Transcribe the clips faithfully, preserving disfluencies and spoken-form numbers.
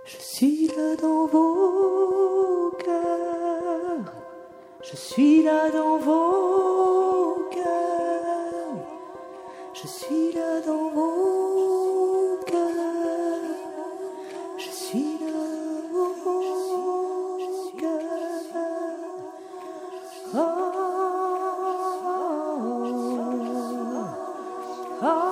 Je suis là dans vos cœurs, je suis là dans vos cœurs, je suis là dans vos cœurs, je suis là dans vos cœurs. Oh, oh, oh.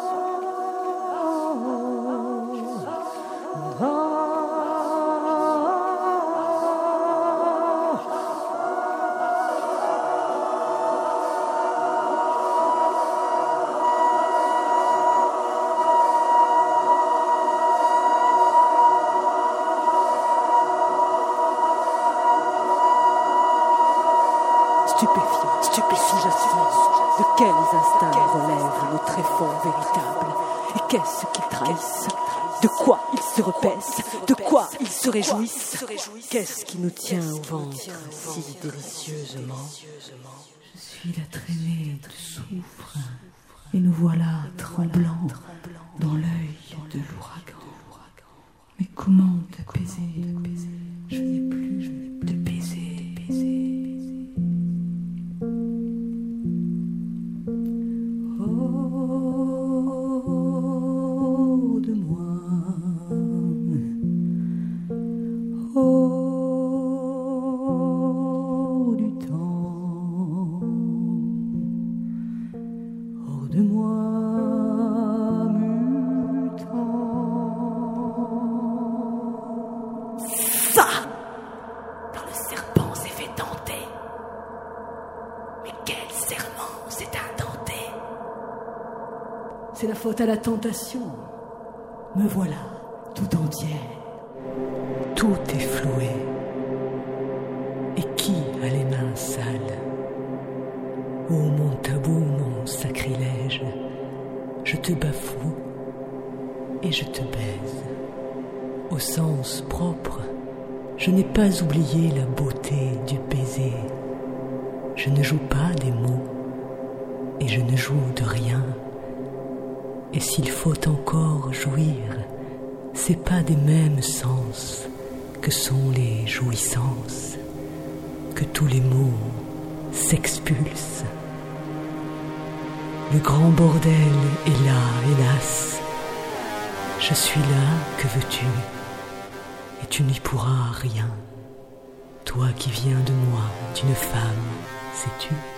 Stupéfiant, stupéfiant, je suis. De quels instincts relève le tréfonds véritable? Et qu'est-ce qu'ils trahissent? De quoi ils se repaissent? De quoi ils se réjouissent? Qu'est-ce qui nous tient au ventre si délicieusement? Je suis la traînée de soufre, et nous voilà tremblants dans l'œil de l'ouragan. Mais comment t'apaiser? Je n'ai plus de baiser. Oh, de moi, oh, du temps, hors de moi, mutant. Ça, quand le serpent s'est fait tenter. Mais quel serment s'est intenté? C'est la faute à la tentation. Me voilà, tout entière. Tout est floué. Et qui a les mains sales? Ô mon tabou, mon sacrilège, je te bafoue et je te baise. Au sens propre, je n'ai pas oublié la beauté du baiser. Je ne joue pas des mots et je ne joue de rien. Et s'il faut encore jouir, c'est pas des mêmes sens que sont les jouissances, que tous les mots s'expulsent. Le grand bordel est là, hélas. Je suis là, que veux-tu? Et tu n'y pourras rien. Toi qui viens de moi, d'une femme, sais-tu?